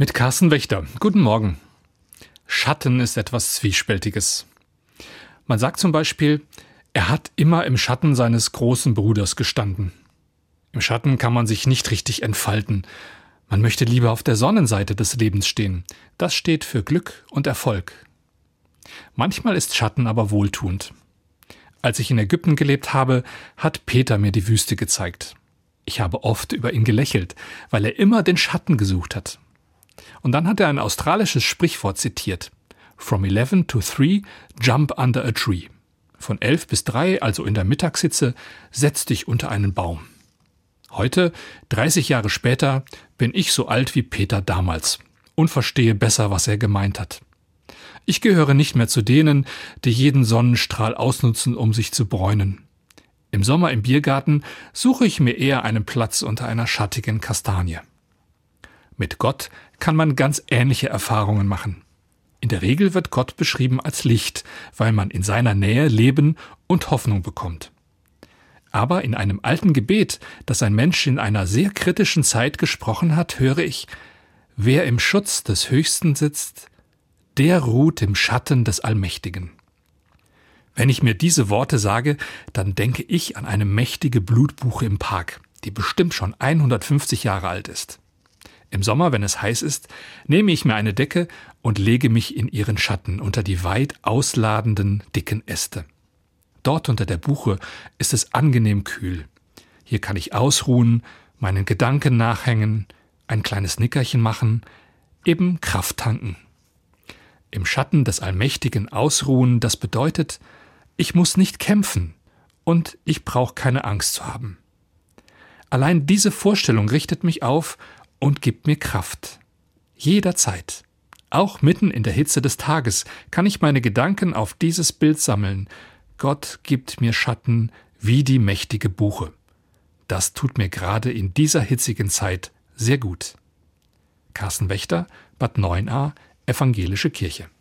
Mit Carsten Wächter. Guten Morgen. Schatten ist etwas Zwiespältiges. Man sagt zum Beispiel, er hat immer im Schatten seines großen Bruders gestanden. Im Schatten kann man sich nicht richtig entfalten. Man möchte lieber auf der Sonnenseite des Lebens stehen. Das steht für Glück und Erfolg. Manchmal ist Schatten aber wohltuend. Als ich in Ägypten gelebt habe, hat Peter mir die Wüste gezeigt. Ich habe oft über ihn gelächelt, weil er immer den Schatten gesucht hat. Und dann hat er ein australisches Sprichwort zitiert. From 11 to 3, jump under a tree. Von 11 bis 3, also in der Mittagshitze, setz dich unter einen Baum. Heute, 30 Jahre später, bin ich so alt wie Peter damals und verstehe besser, was er gemeint hat. Ich gehöre nicht mehr zu denen, die jeden Sonnenstrahl ausnutzen, um sich zu bräunen. Im Sommer im Biergarten suche ich mir eher einen Platz unter einer schattigen Kastanie. Mit Gott kann man ganz ähnliche Erfahrungen machen. In der Regel wird Gott beschrieben als Licht, weil man in seiner Nähe Leben und Hoffnung bekommt. Aber in einem alten Gebet, das ein Mensch in einer sehr kritischen Zeit gesprochen hat, höre ich: Wer im Schutz des Höchsten sitzt, der ruht im Schatten des Allmächtigen. Wenn ich mir diese Worte sage, dann denke ich an eine mächtige Blutbuche im Park, die bestimmt schon 150 Jahre alt ist. Im Sommer, wenn es heiß ist, nehme ich mir eine Decke und lege mich in ihren Schatten unter die weit ausladenden, dicken Äste. Dort unter der Buche ist es angenehm kühl. Hier kann ich ausruhen, meinen Gedanken nachhängen, ein kleines Nickerchen machen, eben Kraft tanken. Im Schatten des Allmächtigen ausruhen, das bedeutet, ich muss nicht kämpfen und ich brauche keine Angst zu haben. Allein diese Vorstellung richtet mich auf und gibt mir Kraft. Jederzeit. Auch mitten in der Hitze des Tages kann ich meine Gedanken auf dieses Bild sammeln. Gott gibt mir Schatten wie die mächtige Buche. Das tut mir gerade in dieser hitzigen Zeit sehr gut. Carsten Wächter, Bad Neuenahr, Evangelische Kirche.